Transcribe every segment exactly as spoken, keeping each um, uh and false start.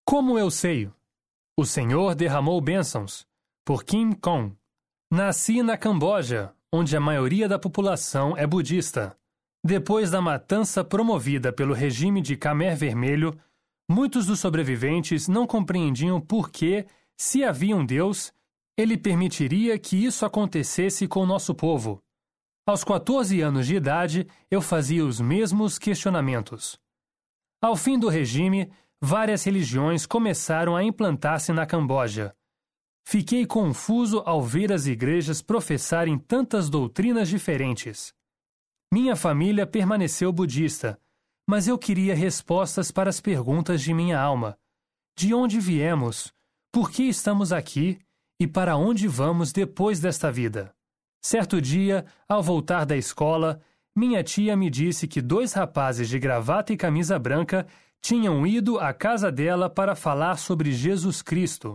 Como eu sei? O Senhor derramou bênçãos. Por Kim Kong. Nasci na Camboja, onde a maioria da população é budista. Depois da matança promovida pelo regime de Khmer Vermelho, muitos dos sobreviventes não compreendiam por que, se havia um Deus, ele permitiria que isso acontecesse com o nosso povo. Aos quatorze anos de idade, eu fazia os mesmos questionamentos. Ao fim do regime, várias religiões começaram a implantar-se na Camboja. Fiquei confuso ao ver as igrejas professarem tantas doutrinas diferentes. Minha família permaneceu budista, mas eu queria respostas para as perguntas de minha alma. De onde viemos? Por que estamos aqui? E para onde vamos depois desta vida? Certo dia, ao voltar da escola, minha tia me disse que dois rapazes de gravata e camisa branca tinham ido à casa dela para falar sobre Jesus Cristo.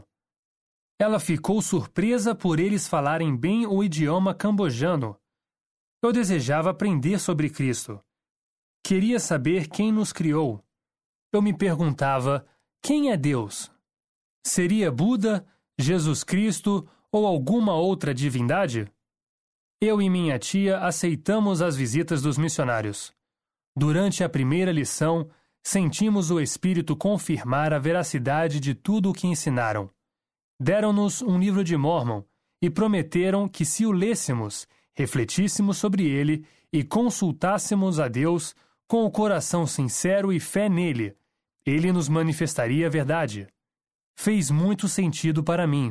Ela ficou surpresa por eles falarem bem o idioma cambojano. Eu desejava aprender sobre Cristo. Queria saber quem nos criou. Eu me perguntava, quem é Deus? Seria Buda, Jesus Cristo ou alguma outra divindade? Eu e minha tia aceitamos as visitas dos missionários. Durante a primeira lição, sentimos o Espírito confirmar a veracidade de tudo o que ensinaram. Deram-nos um livro de Mórmon e prometeram que, se o lêssemos, refletíssemos sobre ele e consultássemos a Deus com o coração sincero e fé nele, ele nos manifestaria a verdade. Fez muito sentido para mim.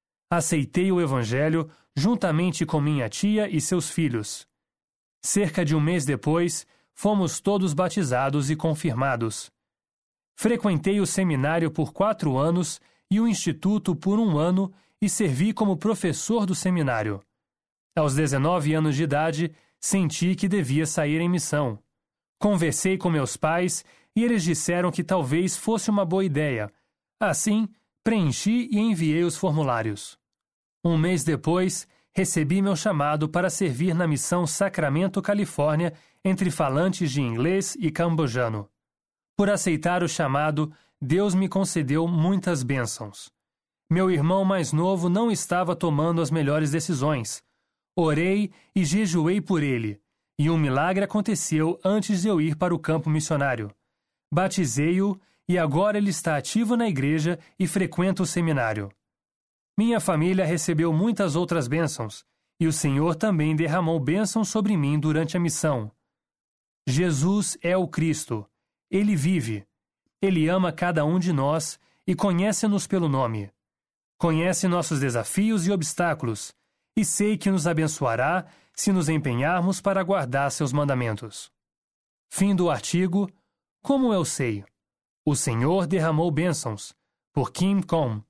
Aceitei o Evangelho juntamente com minha tia e seus filhos. Cerca de um mês depois, fomos todos batizados e confirmados. Frequentei o seminário por quatro anos e o instituto por um ano e servi como professor do seminário. Aos dezenove anos de idade, senti que devia sair em missão. Conversei com meus pais e eles disseram que talvez fosse uma boa ideia. Assim, preenchi e enviei os formulários. Um mês depois, recebi meu chamado para servir na missão Sacramento, Califórnia, entre falantes de inglês e cambojano. Por aceitar o chamado, Deus me concedeu muitas bênçãos. Meu irmão mais novo não estava tomando as melhores decisões. Orei e jejuei por ele, e um milagre aconteceu antes de eu ir para o campo missionário. Batizei-o e agora ele está ativo na igreja e frequenta o seminário. Minha família recebeu muitas outras bênçãos, e o Senhor também derramou bênçãos sobre mim durante a missão. Jesus é o Cristo. Ele vive. Ele ama cada um de nós e conhece-nos pelo nome. Conhece nossos desafios e obstáculos, e sei que nos abençoará se nos empenharmos para guardar seus mandamentos. Fim do artigo. Como eu sei? O Senhor derramou bênçãos. Por Kim Kong.